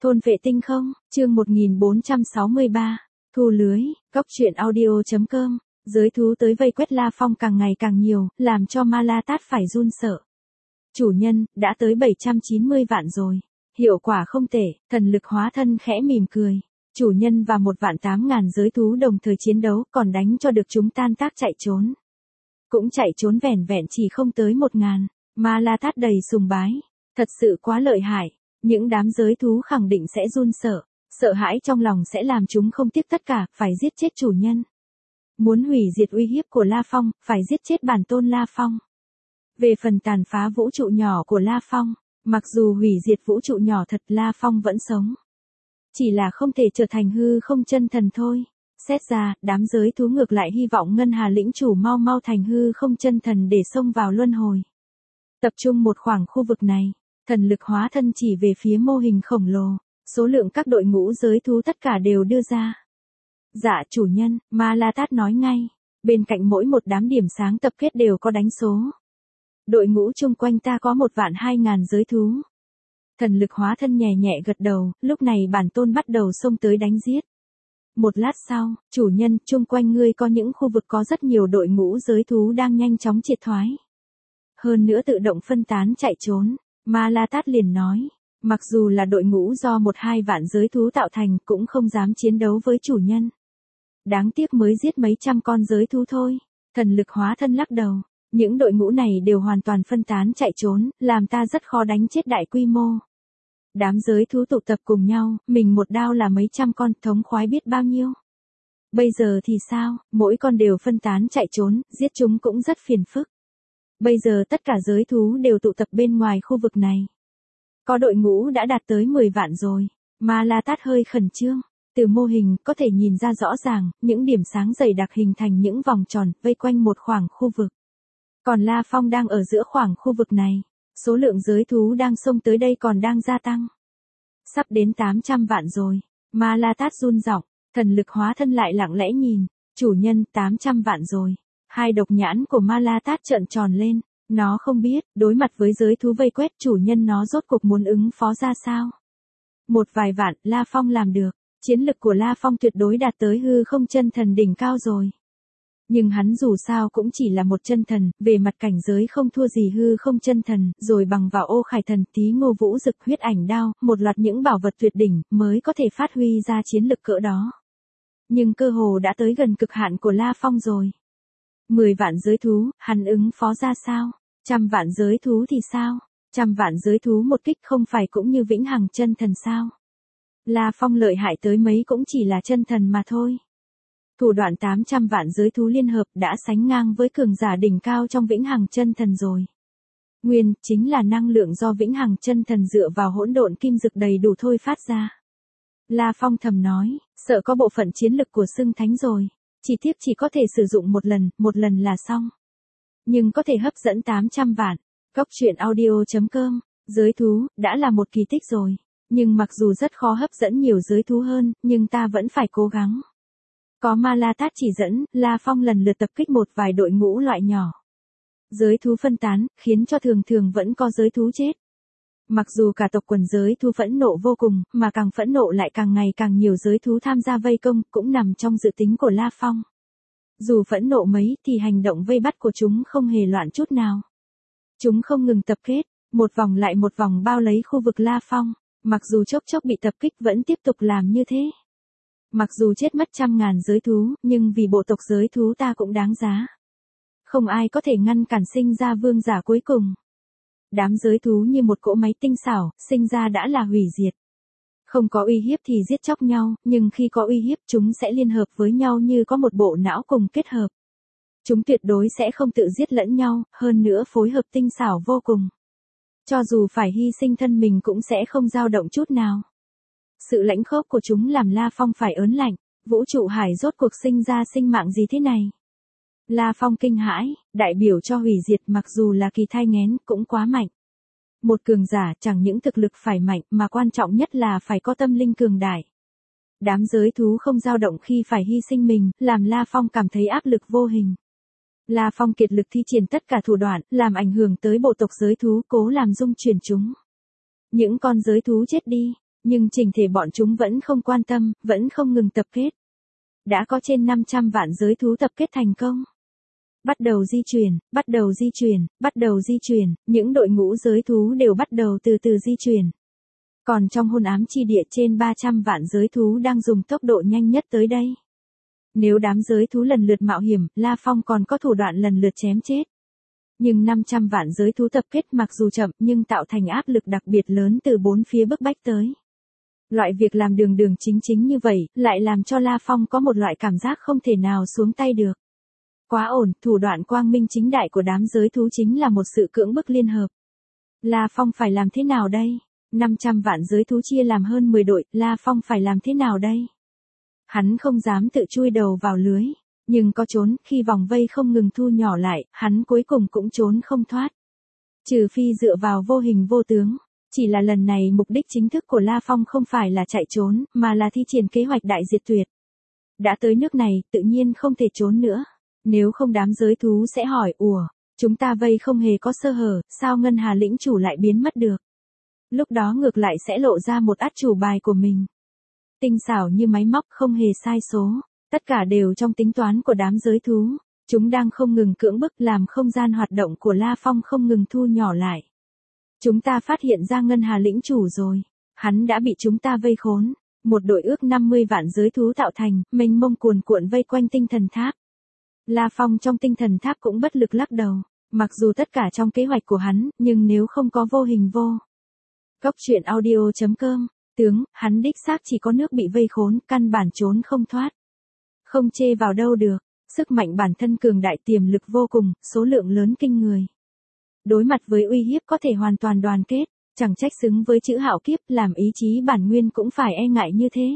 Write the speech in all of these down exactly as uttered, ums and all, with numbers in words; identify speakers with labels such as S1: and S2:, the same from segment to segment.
S1: Thôn vệ tinh không, chương một nghìn bốn trăm sáu mươi ba, thu lưới, góc truyện audio.com, giới thú tới vây quét La Phong càng ngày càng nhiều, làm cho Ma La Tát phải run sợ. Chủ nhân, đã tới bảy trăm chín mươi vạn rồi. Hiệu quả không tệ, thần lực hóa thân khẽ mỉm cười. Chủ nhân và một vạn tám ngàn giới thú đồng thời chiến đấu còn đánh cho được chúng tan tác chạy trốn. Cũng chạy trốn vẻn vẹn chỉ không tới một ngàn. Ma La Tát đầy sùng bái. Thật sự quá lợi hại. Những đám giới thú khẳng định sẽ run sợ. Sợ hãi trong lòng sẽ làm chúng không tiếc tất cả, phải giết chết chủ nhân. Muốn hủy diệt uy hiếp của La Phong, phải giết chết bản tôn La Phong. Về phần tàn phá vũ trụ nhỏ của La Phong, mặc dù hủy diệt vũ trụ nhỏ thật, La Phong vẫn sống. Chỉ là không thể trở thành hư không chân thần thôi. Xét ra, đám giới thú ngược lại hy vọng Ngân Hà lĩnh chủ mau mau thành hư không chân thần để xông vào luân hồi. Tập trung một khoảng khu vực này, thần lực hóa thân chỉ về phía mô hình khổng lồ, số lượng các đội ngũ giới thú tất cả đều đưa ra. Dạ chủ nhân, Ma La Tát nói ngay, bên cạnh mỗi một đám điểm sáng tập kết đều có đánh số. Đội ngũ chung quanh ta có một vạn hai ngàn giới thú. Thần lực hóa thân nhẹ nhẹ gật đầu, lúc này bản tôn bắt đầu xông tới đánh giết. Một lát sau, chủ nhân, chung quanh ngươi có những khu vực có rất nhiều đội ngũ giới thú đang nhanh chóng triệt thoái. Hơn nữa tự động phân tán chạy trốn, Ma La Tát liền nói, mặc dù là đội ngũ do một hai vạn giới thú tạo thành cũng không dám chiến đấu với chủ nhân. Đáng tiếc mới giết mấy trăm con giới thú thôi. Thần lực hóa thân lắc đầu. Những đội ngũ này đều hoàn toàn phân tán chạy trốn, làm ta rất khó đánh chết đại quy mô. Đám giới thú tụ tập cùng nhau, mình một đao là mấy trăm con, thống khoái biết bao nhiêu. Bây giờ thì sao, mỗi con đều phân tán chạy trốn, giết chúng cũng rất phiền phức. Bây giờ tất cả giới thú đều tụ tập bên ngoài khu vực này. Có đội ngũ đã đạt tới mười vạn rồi, Ma La Tát hơi khẩn trương. Từ mô hình có thể nhìn ra rõ ràng, những điểm sáng dày đặc hình thành những vòng tròn, vây quanh một khoảng khu vực. Còn La Phong đang ở giữa khoảng khu vực này. Số lượng giới thú đang xông tới đây còn đang gia tăng. Sắp đến tám trăm vạn rồi. Ma La Tát run giọng, thần lực hóa thân lại lặng lẽ nhìn. Chủ nhân, tám trăm vạn rồi. Hai độc nhãn của Ma La Tát trợn tròn lên. Nó không biết, đối mặt với giới thú vây quét chủ nhân nó rốt cuộc muốn ứng phó ra sao. Một vài vạn, La Phong làm được. Chiến lực của La Phong tuyệt đối đạt tới hư không chân thần đỉnh cao rồi. Nhưng hắn dù sao cũng chỉ là một chân thần, về mặt cảnh giới không thua gì hư không chân thần, rồi bằng vào ô khải thần tí ngô vũ dực huyết ảnh đao, một loạt những bảo vật tuyệt đỉnh, mới có thể phát huy ra chiến lực cỡ đó. Nhưng cơ hồ đã tới gần cực hạn của La Phong rồi. Mười vạn giới thú, hắn ứng phó ra sao? Trăm vạn giới thú thì sao? Trăm vạn giới thú một kích không phải cũng như vĩnh hằng chân thần sao? La Phong lợi hại tới mấy cũng chỉ là chân thần mà thôi. Thủ đoạn tám trăm vạn giới thú liên hợp đã sánh ngang với cường giả đỉnh cao trong vĩnh hằng chân thần rồi. Nguyên chính là năng lượng do vĩnh hằng chân thần dựa vào hỗn độn kim dực đầy đủ thôi phát ra. La Phong thầm nói, sợ có bộ phận chiến lực của xưng thánh rồi. Chỉ tiếp chỉ có thể sử dụng một lần, một lần là xong. Nhưng có thể hấp dẫn tám trăm vạn. Góc truyện audio.com, giới thú, đã là một kỳ tích rồi. Nhưng mặc dù rất khó hấp dẫn nhiều giới thú hơn, nhưng ta vẫn phải cố gắng. Có Ma La Tát chỉ dẫn, La Phong lần lượt tập kích một vài đội ngũ loại nhỏ. Giới thú phân tán, khiến cho thường thường vẫn có giới thú chết. Mặc dù cả tộc quần giới thú phẫn nộ vô cùng, mà càng phẫn nộ lại càng ngày càng nhiều giới thú tham gia vây công, cũng nằm trong dự tính của La Phong. Dù phẫn nộ mấy, thì hành động vây bắt của chúng không hề loạn chút nào. Chúng không ngừng tập kết, một vòng lại một vòng bao lấy khu vực La Phong. Mặc dù chốc chốc bị tập kích vẫn tiếp tục làm như thế. Mặc dù chết mất trăm ngàn giới thú, nhưng vì bộ tộc giới thú ta cũng đáng giá. Không ai có thể ngăn cản sinh ra vương giả cuối cùng. Đám giới thú như một cỗ máy tinh xảo, sinh ra đã là hủy diệt. Không có uy hiếp thì giết chóc nhau, nhưng khi có uy hiếp chúng sẽ liên hợp với nhau như có một bộ não cùng kết hợp. Chúng tuyệt đối sẽ không tự giết lẫn nhau, hơn nữa phối hợp tinh xảo vô cùng. Cho dù phải hy sinh thân mình cũng sẽ không dao động chút nào. Sự lãnh khốc của chúng làm La Phong phải ớn lạnh, vũ trụ hải rốt cuộc sinh ra sinh mạng gì thế này. La Phong kinh hãi, đại biểu cho hủy diệt mặc dù là kỳ thai nghén cũng quá mạnh. Một cường giả chẳng những thực lực phải mạnh mà quan trọng nhất là phải có tâm linh cường đại. Đám giới thú không dao động khi phải hy sinh mình, làm La Phong cảm thấy áp lực vô hình. La Phong kiệt lực thi triển tất cả thủ đoạn, làm ảnh hưởng tới bộ tộc giới thú cố làm rung chuyển chúng. Những con giới thú chết đi, Nhưng chỉnh thể bọn chúng vẫn không quan tâm, vẫn không ngừng tập kết. Đã có trên năm trăm vạn giới thú tập kết thành công. Bắt đầu di chuyển, bắt đầu di chuyển, bắt đầu di chuyển, những đội ngũ giới thú đều bắt đầu từ từ di chuyển. Còn trong hôn ám chi địa trên ba trăm vạn giới thú đang dùng tốc độ nhanh nhất tới đây. Nếu đám giới thú lần lượt mạo hiểm, La Phong còn có thủ đoạn lần lượt chém chết. Nhưng năm trăm vạn giới thú tập kết mặc dù chậm nhưng tạo thành áp lực đặc biệt lớn từ bốn phía bức bách tới. Loại việc làm đường đường chính chính như vậy, lại làm cho La Phong có một loại cảm giác không thể nào xuống tay được. Quá ổn, thủ đoạn quang minh chính đại của đám giới thú chính là một sự cưỡng bức liên hợp. La Phong phải làm thế nào đây? năm trăm vạn giới thú chia làm hơn mười đội, La Phong phải làm thế nào đây? Hắn không dám tự chui đầu vào lưới, nhưng có trốn, khi vòng vây không ngừng thu nhỏ lại, hắn cuối cùng cũng trốn không thoát. Trừ phi dựa vào vô hình vô tướng, chỉ là lần này mục đích chính thức của La Phong không phải là chạy trốn, mà là thi triển kế hoạch đại diệt tuyệt. Đã tới nước này, tự nhiên không thể trốn nữa. Nếu không đám giới thú sẽ hỏi, ủa, chúng ta vây không hề có sơ hở, sao Ngân Hà lĩnh chủ lại biến mất được? Lúc đó ngược lại sẽ lộ ra một át chủ bài của mình. Tinh xảo như máy móc không hề sai số, tất cả đều trong tính toán của đám giới thú. Chúng đang không ngừng cưỡng bức làm không gian hoạt động của La Phong không ngừng thu nhỏ lại. Chúng ta phát hiện ra Ngân Hà lĩnh chủ rồi. Hắn đã bị chúng ta vây khốn. Một đội ước năm mươi vạn giới thú tạo thành, mênh mông cuồn cuộn vây quanh tinh thần tháp. La Phong trong tinh thần tháp cũng bất lực lắc đầu. Mặc dù tất cả trong kế hoạch của hắn, nhưng nếu không có vô hình vô. Góc truyện audio chấm com, tướng, hắn đích xác chỉ có nước bị vây khốn, căn bản trốn không thoát. Không chê vào đâu được, sức mạnh bản thân cường đại tiềm lực vô cùng, số lượng lớn kinh người. Đối mặt với uy hiếp có thể hoàn toàn đoàn kết, chẳng trách xứng với chữ hạo kiếp, làm ý chí bản nguyên cũng phải e ngại như thế.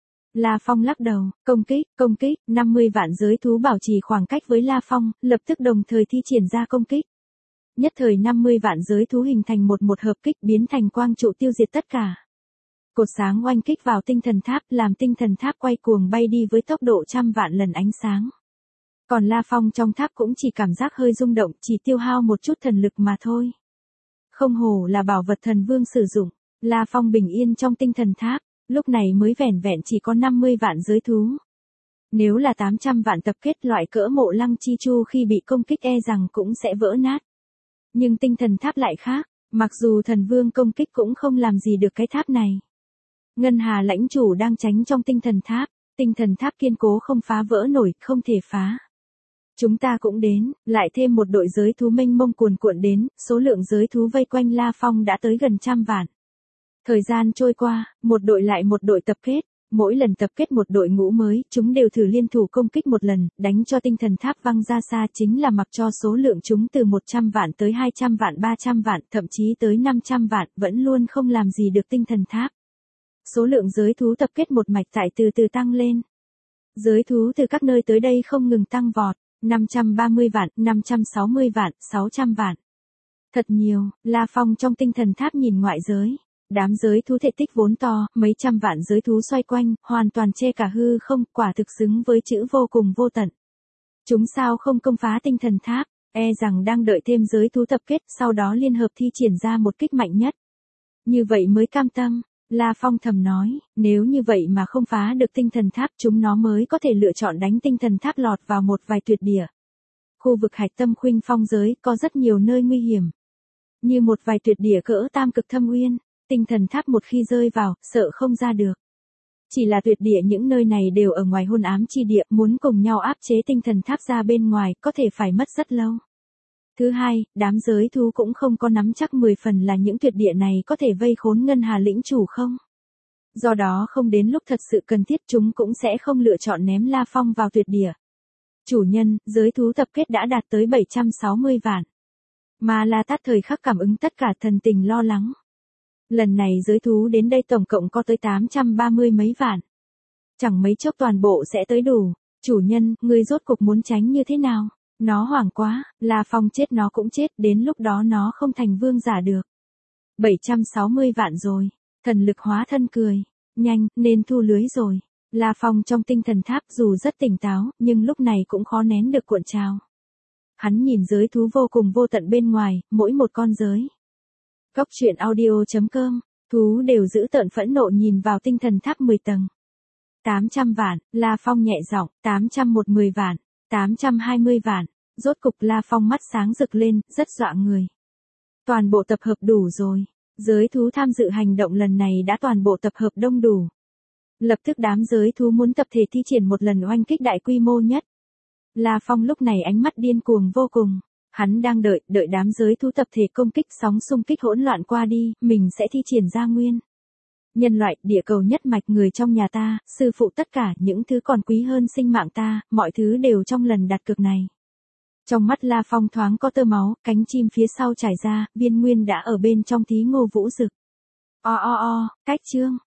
S1: La Phong lắc đầu, công kích, công kích, năm mươi vạn giới thú bảo trì khoảng cách với La Phong, lập tức đồng thời thi triển ra công kích. Nhất thời năm mươi vạn giới thú hình thành một một hợp kích biến thành quang trụ tiêu diệt tất cả. Cột sáng oanh kích vào tinh thần tháp làm tinh thần tháp quay cuồng bay đi với tốc độ trăm vạn lần ánh sáng. Còn La Phong trong tháp cũng chỉ cảm giác hơi rung động, chỉ tiêu hao một chút thần lực mà thôi. Không hổ là bảo vật thần vương sử dụng, La Phong bình yên trong tinh thần tháp, lúc này mới vẻn vẹn chỉ có năm mươi vạn giới thú. Nếu là tám trăm vạn tập kết loại cỡ Mộ Lăng Chi Chu khi bị công kích e rằng cũng sẽ vỡ nát. Nhưng tinh thần tháp lại khác, mặc dù thần vương công kích cũng không làm gì được cái tháp này. Ngân Hà lãnh chủ đang tránh trong tinh thần tháp, tinh thần tháp kiên cố không phá vỡ nổi, không thể phá. Chúng ta cũng đến, lại thêm một đội giới thú mênh mông cuồn cuộn đến, số lượng giới thú vây quanh La Phong đã tới gần trăm vạn. Thời gian trôi qua, một đội lại một đội tập kết, mỗi lần tập kết một đội ngũ mới, chúng đều thử liên thủ công kích một lần, đánh cho tinh thần tháp văng ra xa chính là mặc cho số lượng chúng từ một trăm vạn tới hai trăm vạn ba trăm vạn, thậm chí tới năm trăm vạn, vẫn luôn không làm gì được tinh thần tháp. Số lượng giới thú tập kết một mạch tại từ từ tăng lên. Giới thú từ các nơi tới đây không ngừng tăng vọt, năm trăm ba mươi vạn, năm trăm sáu mươi vạn, sáu trăm vạn. Thật nhiều, La Phong trong tinh thần tháp nhìn ngoại giới. Đám giới thú thể tích vốn to, mấy trăm vạn giới thú xoay quanh, hoàn toàn che cả hư không, quả thực xứng với chữ vô cùng vô tận. Chúng sao không công phá tinh thần tháp, e rằng đang đợi thêm giới thú tập kết, sau đó liên hợp thi triển ra một kích mạnh nhất. Như vậy mới cam tâm, La Phong thầm nói, nếu như vậy mà không phá được tinh thần tháp chúng nó mới có thể lựa chọn đánh tinh thần tháp lọt vào một vài tuyệt địa. Khu vực hạch tâm khuynh phong giới có rất nhiều nơi nguy hiểm. Như một vài tuyệt địa cỡ tam cực thâm uyên. Tinh thần tháp một khi rơi vào, sợ không ra được. Chỉ là tuyệt địa những nơi này đều ở ngoài hôn ám chi địa, muốn cùng nhau áp chế tinh thần tháp ra bên ngoài, có thể phải mất rất lâu. Thứ hai, đám giới thú cũng không có nắm chắc mười phần là những tuyệt địa này có thể vây khốn Ngân Hà lĩnh chủ không. Do đó không đến lúc thật sự cần thiết chúng cũng sẽ không lựa chọn ném La Phong vào tuyệt địa. Chủ nhân, giới thú tập kết đã đạt tới bảy trăm sáu mươi vạn. Mà La Tát thời khắc cảm ứng tất cả thần tình lo lắng. Lần này giới thú đến đây tổng cộng có tới tám trăm ba mươi mấy vạn. Chẳng mấy chốc toàn bộ sẽ tới đủ. Chủ nhân, ngươi rốt cuộc muốn tránh như thế nào? Nó hoảng quá, La Phong chết nó cũng chết, đến lúc đó nó không thành vương giả được. bảy trăm sáu mươi vạn rồi. Thần lực hóa thân cười. Nhanh, nên thu lưới rồi. La Phong trong tinh thần tháp dù rất tỉnh táo, nhưng lúc này cũng khó nén được cuộn trào. Hắn nhìn giới thú vô cùng vô tận bên ngoài, mỗi một con giới. Góc truyện audio chấm com Thú đều giữ tợn phẫn nộ nhìn vào tinh thần tháp mười tầng. tám trăm vạn, La Phong nhẹ giọng, tám trăm một mươi vạn, tám trăm hai mươi vạn, rốt cục La Phong mắt sáng rực lên, rất dọa người. Toàn bộ tập hợp đủ rồi, giới thú tham dự hành động lần này đã toàn bộ tập hợp đông đủ. Lập tức đám giới thú muốn tập thể thi triển một lần oanh kích đại quy mô nhất. La Phong lúc này ánh mắt điên cuồng vô cùng. Hắn đang đợi, đợi đám giới thú tập thể công kích sóng xung kích hỗn loạn qua đi, mình sẽ thi triển ra nguyên. Nhân loại, địa cầu nhất mạch người trong nhà ta, sư phụ tất cả những thứ còn quý hơn sinh mạng ta, mọi thứ đều trong lần đặt cược này. Trong mắt La Phong thoáng có tơ máu, cánh chim phía sau trải ra, viên nguyên đã ở bên trong thí Ngô Vũ Dực. O o o, cách chương.